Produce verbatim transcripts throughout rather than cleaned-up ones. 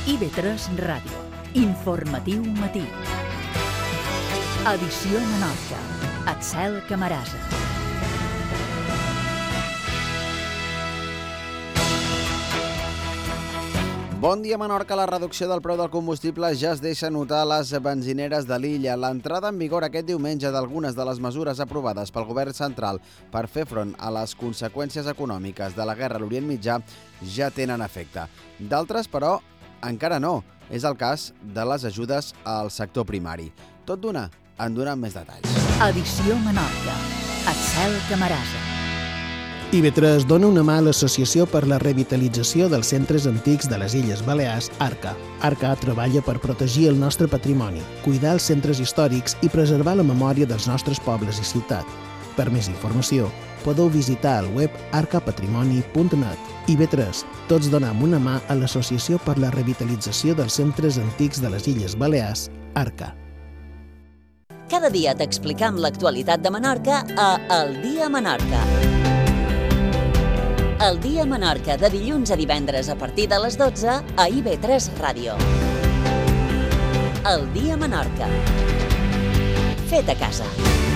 I V tres Ràdio. Informatiu matí. Edició Menorca. Axel Camarasa. Bon dia, Menorca. La reducció del preu del combustible ja es deixa notar a les benzineres de l'illa. L'entrada en vigor aquest diumenge d'algunes de les mesures aprovades pel govern central per fer front a les conseqüències econòmiques de la guerra a l'Orient Mitjà ja tenen efecte. D'altres, però, encara no. És el cas de les ajudes al sector primari. Tot d'una, en donem més detalls. Edició Menorca. Axel Camarasa. I V tres dona una mà a l'Associació per la Revitalització dels Centres Antics de les Illes Balears, ARCA. ARCA treballa per protegir el nostre patrimoni, cuidar els centres històrics i preservar la memòria dels nostres pobles i ciutat. Per més informació, podeu visitar el web arca patrimoni punt net. I V tres, tots donem una mà a l'Associació per la Revitalització dels Centres Antics de les Illes Balears, ARCA. Cada dia t'explicam l'actualitat de Menorca a El Dia Menorca. El Dia Menorca, de dilluns a divendres a partir de les dotze a I V tres Ràdio. El Dia Menorca. Fet a casa.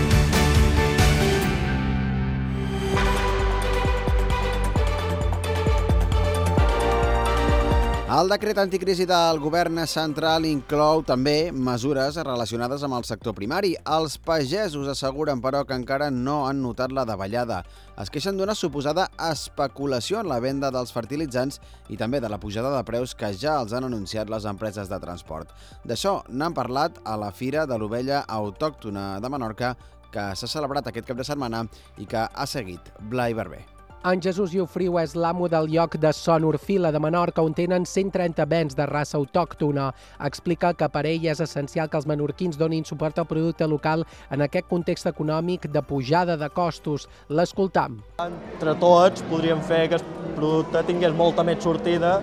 El decret anticrisi del govern central inclou també mesures relacionades amb el sector primari. Els pagesos asseguren, però, que encara no han notat la davallada. Es queixen d'una suposada especulació en la venda dels fertilitzants i també de la pujada de preus que ja els han anunciat les empreses de transport. D'això n'han parlat a la Fira de l'Ovella Autòctona de Menorca, que s'ha celebrat aquest cap de setmana i que ha seguit Blai Barber. En Jesús Llofriu és l'amo del lloc de Son Orfila de Menorca, on tenen cent trenta bens de raça autòctona. Explica que per ell és essencial que els menorquins donin suport al producte local en aquest context econòmic de pujada de costos. L'escoltam. Entre tots podríem fer que el producte tingués molta més sortida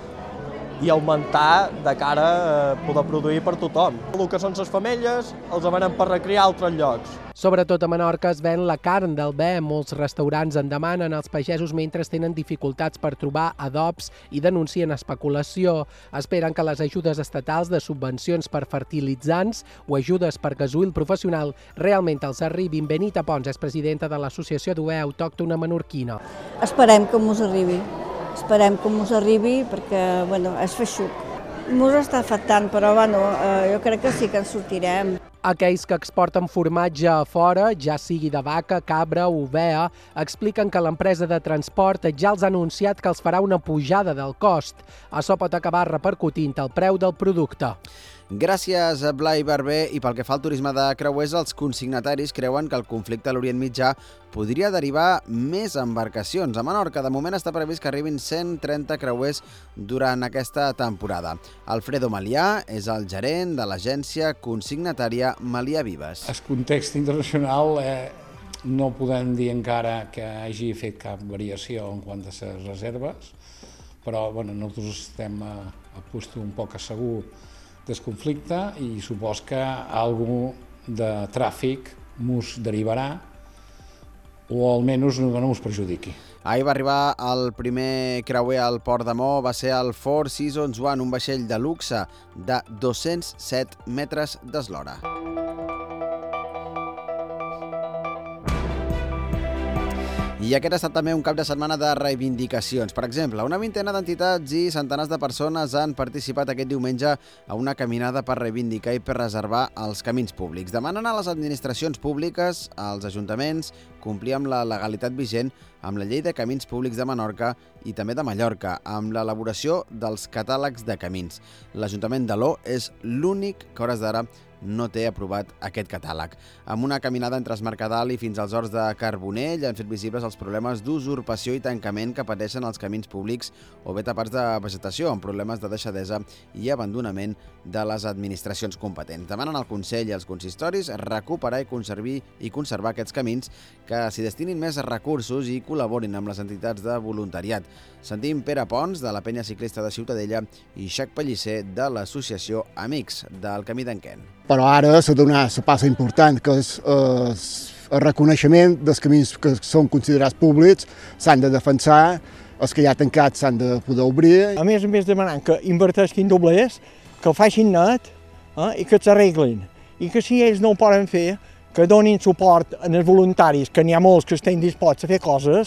i augmentar de cara a poder produir per tothom. El que són les femelles els venen per recriar a altres llocs. Sobretot a Menorca es ven la carn del bé. Molts restaurants en demanen als pagesos mentre tenen dificultats per trobar adobs i denuncien especulació. Esperen que les ajudes estatals de subvencions per fertilitzants o ajudes per gasoil professional realment els arribin. Benita Pons és presidenta de l'Associació d'Ovella Autòctona Menorquina. Esperem que mos arribi. Esperem que mos arribi perquè, bueno, és feixuc. Mos està afectant, però, bueno, eh, jo crec que sí que ens sortirem. Aquells que exporten formatge a fora, ja sigui de vaca, cabra o ovella, expliquen que l'empresa de transport ja els ha anunciat que els farà una pujada del cost. Això pot acabar repercutint el preu del producte. Gràcies a Blai Barber. I pel que fa al turisme de creuers, els consignataris creuen que el conflicte a l'Orient Mitjà podria derivar més embarcacions. A Menorca, de moment, està previst que arribin cent trenta creuers durant aquesta temporada. Alfredo Malià és el gerent de l'agència consignatària Malià Vives. El context internacional eh, no podem dir encara que hagi fet cap variació en quant a les reserves, però bueno, nosaltres estem a, a puesto un poc segur del conflicte i supos que algú de tràfic mos derivarà o almenys no mos perjudiqui. Ahir va arribar el primer creuer al Port de Mo, va ser el Four Seasons One, un vaixell de luxe de dos-cents set metres d'eslora. I aquest ha estat també un cap de setmana de reivindicacions. Per exemple, una vintena d'entitats i centenars de persones han participat aquest diumenge a una caminada per reivindicar i per reservar els camins públics. Demanen a les administracions públiques, als ajuntaments, complir amb la legalitat vigent amb la llei de camins públics de Menorca i també de Mallorca, amb l'elaboració dels catàlegs de camins. L'Ajuntament d'Aló és l'únic que, a hores d'ara, no té aprovat aquest catàleg. Amb una caminada entre es Mercadal i fins als Horts de Carbonell han fet visibles els problemes d'usurpació i tancament que pateixen els camins públics o bé tapats de vegetació, amb problemes de deixadesa i abandonament de les administracions competents. Demanen al Consell i als consistoris recuperar i conservar, i conservar aquests camins, que s'hi destinin més recursos i col·laborin amb les entitats de voluntariat. Sentim Pere Pons, de la Penya Ciclista de Ciutadella, i Xac Pellicer, de l'associació Amics del Camí d'Enquén. Però ara s'ha donat la passa important, que és el reconeixement dels camins que són considerats públics, s'han de defensar els que ja tancats s'han de poder obrir. A més a més demanant que inverteixin doblers, que ho facin net eh, i que s'arreglin. I que si ells no ho poden fer, que donin suport als voluntaris, que n'hi ha molts que estan disposats a fer coses.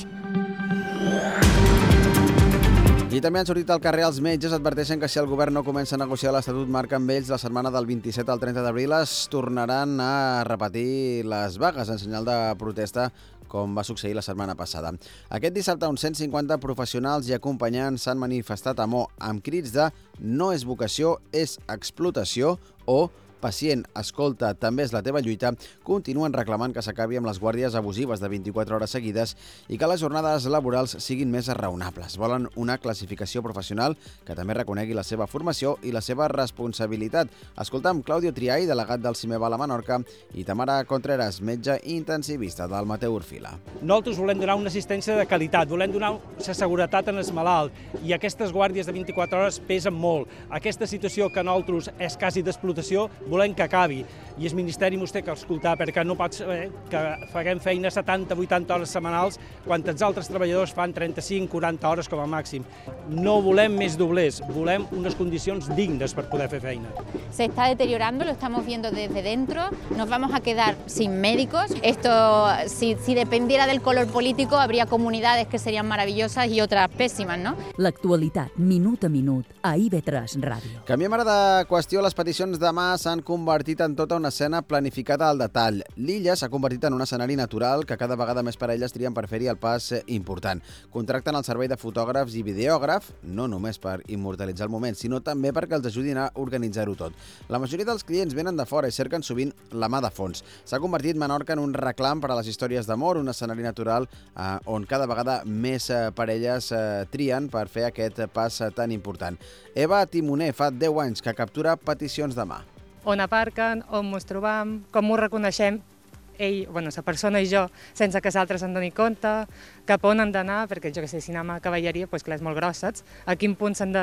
I també han sortit al carrer els metges, adverteixen que si el govern no comença a negociar l'Estatut marc amb ells, la setmana del vint-i-set al trenta d'abril es tornaran a repetir les vagues en senyal de protesta, com va succeir la setmana passada. Aquest dissabte, uns cent cinquanta professionals i acompanyants s'han manifestat a Mo amb crits de "no és vocació, és explotació" o "pacient, escolta, també és la teva lluita", continuen reclamant que s'acabi amb les guàrdies abusives de vint-i-quatre hores seguides i que les jornades laborals siguin més raonables. Volen una classificació professional que també reconegui la seva formació i la seva responsabilitat. Escoltam Claudio Triay, delegat del Cimeval a Menorca, i Tamara Contreras, metge intensivista del Mateu Orfila. Nosaltres volem donar una assistència de qualitat, volem donar la seguretat en el malalt, i aquestes guàrdies de vint-i-quatre hores pesen molt. Aquesta situació que nosaltres és quasi d'explotació volem que acabi, i el Ministeri mos té que escoltar, perquè no pot ser que faguem feina setanta vuitanta hores setmanals quan els altres treballadors fan trenta-cinc quaranta hores com a màxim. No volem més doblers, volem unes condicions dignes per poder fer feina. Se está deteriorando, lo estamos viendo desde dentro, nos vamos a quedar sin médicos. Esto, si, si dependiera del color político, habría comunidades que serían maravillosas y otras pésimas, ¿no? L'actualitat, minut a minut, a I V tres Ràdio. Canviem ara de qüestió. Les peticions de mà s'han convertit en tota una escena planificada al detall. L'illa s'ha convertit en un escenari natural que cada vegada més parelles trien per fer-hi el pas important. Contracten el servei de fotògrafs i videògraf, no només per immortalitzar el moment, sinó també perquè els ajudin a organitzar-ho tot. La majoria dels clients venen de fora i cerquen sovint la mà de fons. S'ha convertit Menorca en un reclam per a les històries d'amor, un escenari natural eh, on cada vegada més eh, parelles eh, trien per fer aquest pas eh, tan important. Eva Timoner fa deu anys que captura peticions de mà. On aparquen, on ens trobam, com ho reconeixem ell, bueno, la persona i jo, sense que l'altre se'n doni compte, cap on han d'anar, perquè jo que sé, si anem a cavalleria, doncs clar, és molt gros, saps? A quin punt s'han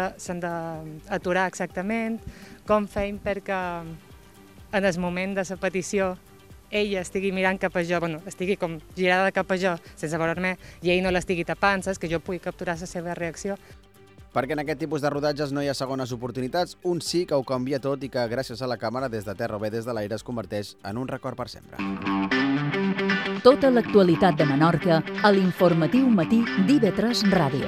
d'aturar exactament, com feim perquè en el moment de la petició ella estigui mirant cap a jo, bueno, estigui com girada cap a jo, sense veure-me, i ell no l'estigui tapant, saps? Que jo pugui capturar la seva reacció. Perquè en aquest tipus de rodatges no hi ha segones oportunitats, un sí que ho canvia tot i que gràcies a la càmera des de terra o bé des de l'aire es converteix en un record per sempre. Tota l'actualitat de Menorca a l'informatiu matí d'I V tres Ràdio.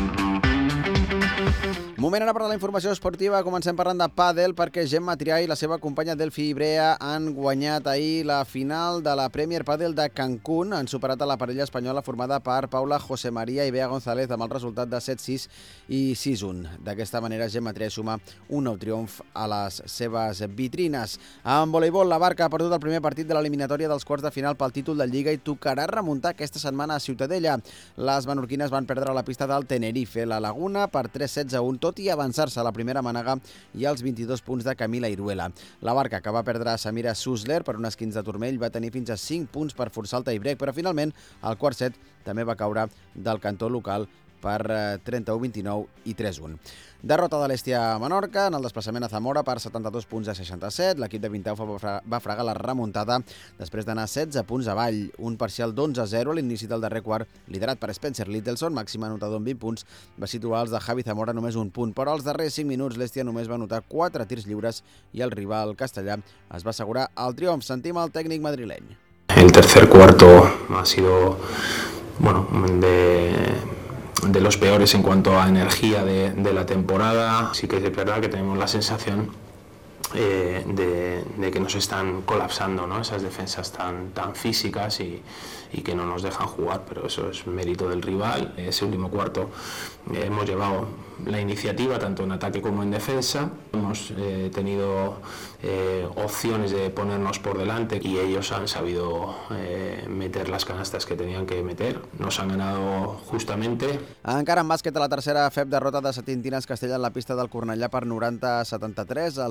Moment ara per la informació esportiva. Comencem parlant de pàdel perquè Gemma Triay i la seva companya Delphi Ibrea han guanyat ahir la final de la Premier Padel de Cancún. Han superat a la parella espanyola formada per Paula José María i Bea González amb el resultat de set sis i sis un. D'aquesta manera, Gemma Triay suma un nou triomf a les seves vitrines. En voleibol, la Barca ha perdut el primer partit de l'eliminatòria dels quarts de final pel títol de Lliga i tocarà remuntar aquesta setmana a Ciutadella. Les menorquines van perdre la pista del Tenerife, la Laguna, per tres sets a un, tot i avançar-se a la primera mànega i als vint-i-dos punts de Camila Iruela. La Barca, que va perdre a Samira Susler per un esquinç de turmell, va tenir fins a cinc punts per forçar el tie-break, però finalment el quart set també va caure del cantó local per trenta-u vint-i-nou i tres un. Derrota de l'Estia a Menorca en el desplaçament a Zamora per setanta-dos punts a seixanta-set. L'equip de Vinteu va fregar la remuntada després d'anar setze punts avall. Un parcial d'onze a zero a l'inici del darrer quart, liderat per Spencer Littleson, màxim anotador amb vint punts, va situar els de Javi Zamora només un punt, però als darrers cinc minuts l'Estia només va anotar quatre tirs lliures i el rival castellà es va assegurar el triomf. Sentim el tècnic madrileny. El tercer cuarto ha sido, bueno, de... de los peores en cuanto a energía de, de la temporada. Sí que es verdad que tenemos la sensación eh, de, de que nos están colapsando, ¿no? Esas defensas tan, tan físicas y, y que no nos dejan jugar, pero eso es mérito del rival. Ese último cuarto eh, hemos llevado la iniciativa tanto en ataque como en defensa. Hemos eh, tenido eh, opciones de ponernos por delante y ellos han sabido eh, meter las canastas que tenían que meter. Nos han ganado justamente. Encara en bàsquet, a la tercera F E P derrota de Setintines Castella en la pista del Cornellà per noranta a setanta-tres. Els disset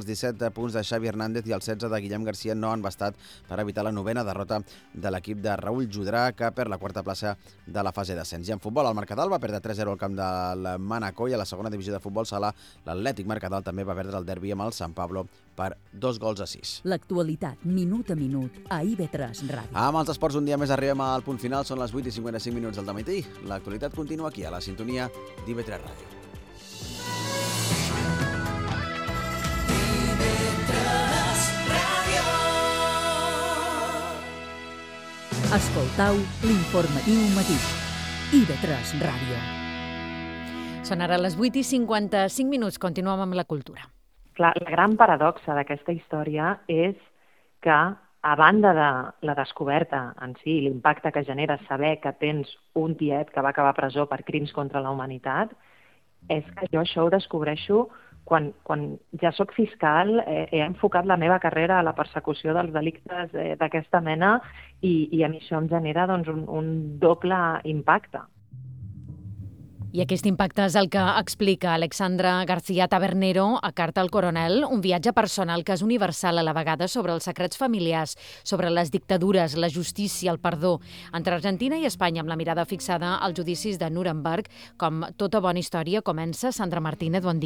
punts de Xavi Hernández i els setze de Guillem Garcia no han bastat per evitar la novena derrota de l'equip de Raül Jodrà, que perd la quarta plaça de la fase d'ascens. I en futbol, el Mercadal va perdre tres zero al camp del Manacor i a la segona divisió de futbol sala l'Atlètic Mercadal també va perdre el derbi amb el San Pablo per dos gols a sis. L'actualitat, minut a minut, a I V tres Ràdio. Amb els esports un dia més arribem al punt final, són les vuit i cinquanta-cinc minuts del dematí. L'actualitat continua aquí, a la sintonia d'I V tres Ràdio. Escoltau l'informatiu matí. I V tres Ràdio. Són ara les vuit i cinquanta-cinc minuts. Continuem amb la cultura. Clar, la gran paradoxa d'aquesta història és que, a banda de la descoberta en si, l'impacte que genera saber que tens un tiet que va acabar a presó per crims contra la humanitat, és que jo això ho descobreixo quan, quan ja soc fiscal, eh, he enfocat la meva carrera a la persecució dels delictes eh, d'aquesta mena i, i a mi això em genera doncs, un, un doble impacte. I aquest impacte és el que explica Alexandra García Tabernero a Carta al Coronel, un viatge personal que és universal a la vegada sobre els secrets familiars, sobre les dictadures, la justícia, el perdó, entre Argentina i Espanya, amb la mirada fixada als judicis de Nuremberg. Com tota bona història, comença Sandra Martínez, bon dia.